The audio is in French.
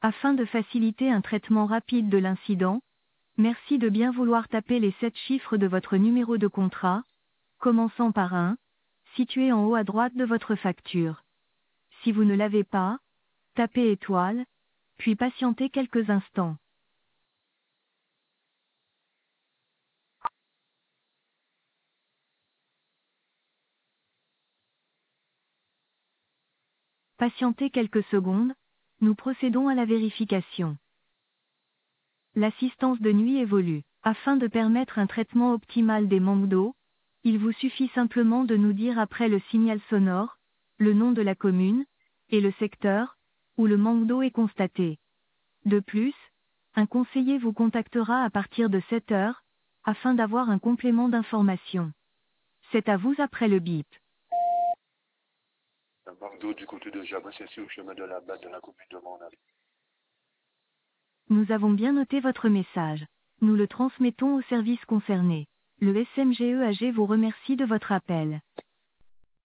Afin de faciliter un traitement rapide de l'incident, merci de bien vouloir taper les 7 chiffres de votre numéro de contrat, commençant par 1, situé en haut à droite de votre facture. Si vous ne l'avez pas, tapez étoile, puis patientez quelques instants. Patientez quelques secondes, nous procédons à la vérification. L'assistance de nuit évolue. Afin de permettre un traitement optimal des manques d'eau, il vous suffit simplement de nous dire après le signal sonore, le nom de la commune, et le secteur, où le manque d'eau est constaté. De plus, un conseiller vous contactera à partir de 7 heures, afin d'avoir un complément d'information. C'est à vous après le bip. Un manque d'eau du côté de Jabon, c'est sur le chemin de la base de la commune de Mornay. Nous avons bien noté votre message. Nous le transmettons au service concerné. Le SMGEAG vous remercie de votre appel.